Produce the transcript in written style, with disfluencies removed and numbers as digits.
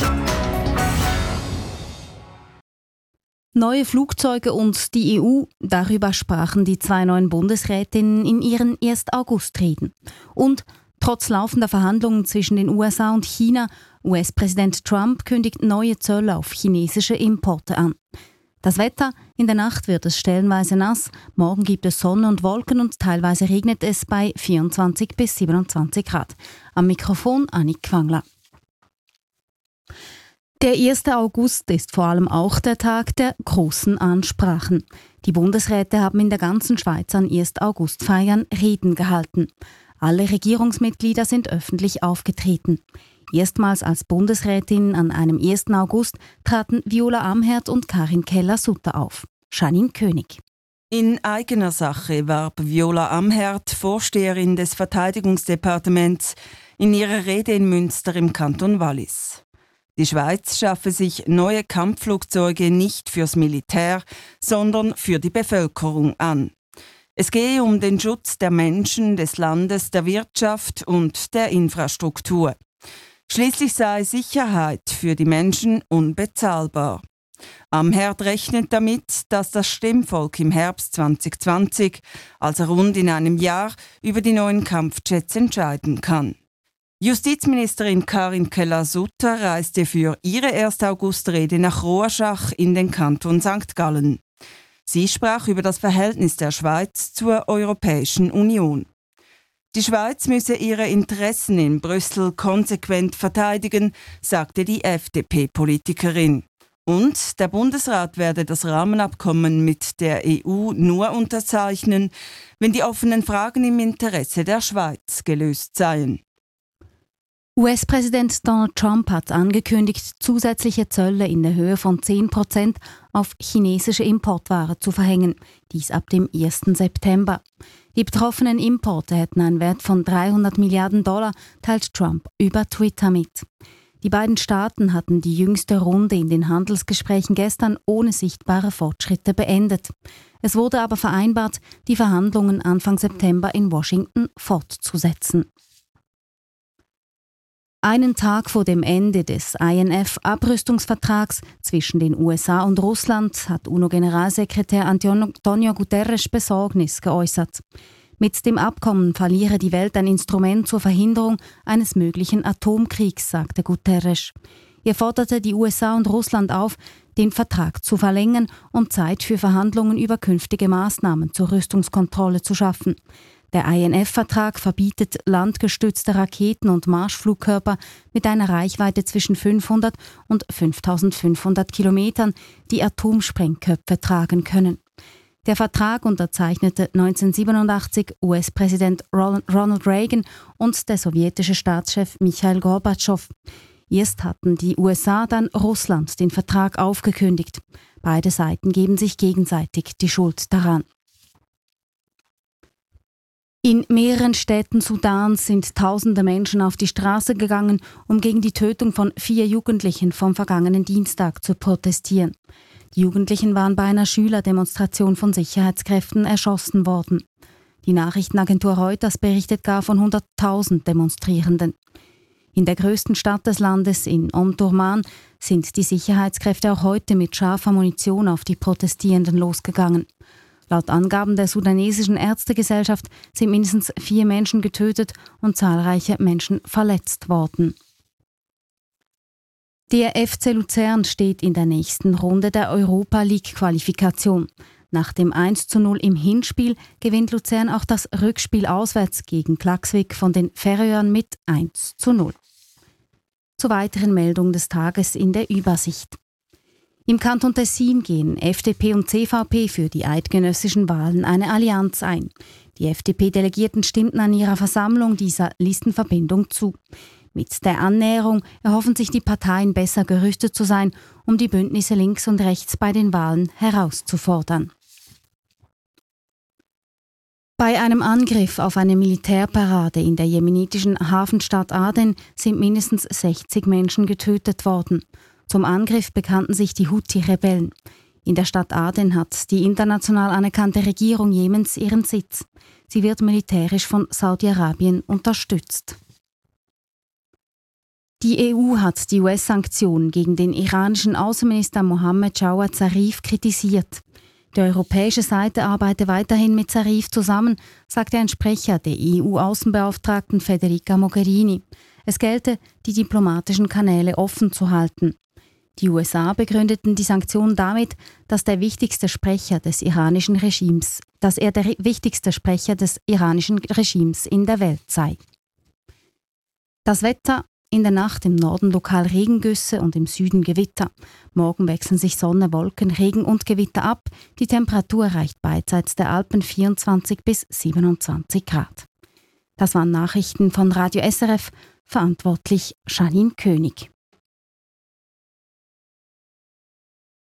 Neue Flugzeuge und die EU, darüber sprachen die zwei neuen Bundesrätinnen in ihren 1. August-Reden. Und trotz laufender Verhandlungen zwischen den USA und China, US-Präsident Trump kündigt neue Zölle auf chinesische Importe an. Das Wetter: in der Nacht wird es stellenweise nass, morgen gibt es Sonne und Wolken und teilweise regnet es bei 24 bis 27 Grad. Am Mikrofon Annik Wangler. Der 1. August ist vor allem auch der Tag der großen Ansprachen. Die Bundesräte haben in der ganzen Schweiz an 1. August-Feiern Reden gehalten. Alle Regierungsmitglieder sind öffentlich aufgetreten. Erstmals als Bundesrätin an einem 1. August traten Viola Amherd und Karin Keller-Sutter auf. Janine König. In eigener Sache warb Viola Amherd, Vorsteherin des Verteidigungsdepartements, in ihrer Rede in Münster im Kanton Wallis. Die Schweiz schaffe sich neue Kampfflugzeuge nicht fürs Militär, sondern für die Bevölkerung an. Es gehe um den Schutz der Menschen, des Landes, der Wirtschaft und der Infrastruktur. Schließlich sei Sicherheit für die Menschen unbezahlbar. Amherd rechnet damit, dass das Stimmvolk im Herbst 2020, also rund in einem Jahr, über die neuen Kampfjets entscheiden kann. Justizministerin Karin Keller-Sutter reiste für ihre 1. August-Rede nach Rohrschach in den Kanton St. Gallen. Sie sprach über das Verhältnis der Schweiz zur Europäischen Union. Die Schweiz müsse ihre Interessen in Brüssel konsequent verteidigen, sagte die FDP-Politikerin. Und der Bundesrat werde das Rahmenabkommen mit der EU nur unterzeichnen, wenn die offenen Fragen im Interesse der Schweiz gelöst seien. US-Präsident Donald Trump hat angekündigt, zusätzliche Zölle in der Höhe von 10% auf chinesische Importware zu verhängen, dies ab dem 1. September. Die betroffenen Importe hätten einen Wert von $300 Milliarden, teilt Trump über Twitter mit. Die beiden Staaten hatten die jüngste Runde in den Handelsgesprächen gestern ohne sichtbare Fortschritte beendet. Es wurde aber vereinbart, die Verhandlungen Anfang September in Washington fortzusetzen. Einen Tag vor dem Ende des INF-Abrüstungsvertrags zwischen den USA und Russland hat UNO-Generalsekretär Antonio Guterres Besorgnis geäußert. Mit dem Abkommen verliere die Welt ein Instrument zur Verhinderung eines möglichen Atomkriegs, sagte Guterres. Er forderte die USA und Russland auf, den Vertrag zu verlängern und Zeit für Verhandlungen über künftige Maßnahmen zur Rüstungskontrolle zu schaffen. Der INF-Vertrag verbietet landgestützte Raketen und Marschflugkörper mit einer Reichweite zwischen 500 und 5500 Kilometern, die Atomsprengköpfe tragen können. Der Vertrag unterzeichnete 1987 US-Präsident Ronald Reagan und der sowjetische Staatschef Michail Gorbatschow. Erst hatten die USA, dann Russland den Vertrag aufgekündigt. Beide Seiten geben sich gegenseitig die Schuld daran. In mehreren Städten Sudans sind tausende Menschen auf die Straße gegangen, um gegen die Tötung von 4 Jugendlichen vom vergangenen Dienstag zu protestieren. Die Jugendlichen waren bei einer Schülerdemonstration von Sicherheitskräften erschossen worden. Die Nachrichtenagentur Reuters berichtet gar von 100.000 Demonstrierenden. In der größten Stadt des Landes, in Omdurman, sind die Sicherheitskräfte auch heute mit scharfer Munition auf die Protestierenden losgegangen. Laut Angaben der sudanesischen Ärztegesellschaft sind mindestens 4 Menschen getötet und zahlreiche Menschen verletzt worden. Der FC Luzern steht in der nächsten Runde der Europa-League-Qualifikation. Nach dem 1:0 im Hinspiel gewinnt Luzern auch das Rückspiel auswärts gegen Klaksvik von den Färöern mit 1:0. Zur weiteren Meldung des Tages in der Übersicht. Im Kanton Tessin gehen FDP und CVP für die eidgenössischen Wahlen eine Allianz ein. Die FDP-Delegierten stimmten an ihrer Versammlung dieser Listenverbindung zu. Mit der Annäherung erhoffen sich die Parteien, besser gerüstet zu sein, um die Bündnisse links und rechts bei den Wahlen herauszufordern. Bei einem Angriff auf eine Militärparade in der jemenitischen Hafenstadt Aden sind mindestens 60 Menschen getötet worden. Zum Angriff bekannten sich die Houthi-Rebellen. In der Stadt Aden hat die international anerkannte Regierung Jemens ihren Sitz. Sie wird militärisch von Saudi-Arabien unterstützt. Die EU hat die US-Sanktionen gegen den iranischen Außenminister Mohammed Jawad Zarif kritisiert. Die europäische Seite arbeite weiterhin mit Zarif zusammen, sagte ein Sprecher der EU-Außenbeauftragten Federica Mogherini. Es gelte, die diplomatischen Kanäle offen zu halten. Die USA begründeten die Sanktionen damit, dass er der wichtigste Sprecher des iranischen Regimes in der Welt sei. Das Wetter: in der Nacht im Norden lokal Regengüsse und im Süden Gewitter. Morgen wechseln sich Sonne, Wolken, Regen und Gewitter ab. Die Temperatur erreicht beidseits der Alpen 24 bis 27 Grad. Das waren Nachrichten von Radio SRF, verantwortlich Janine König.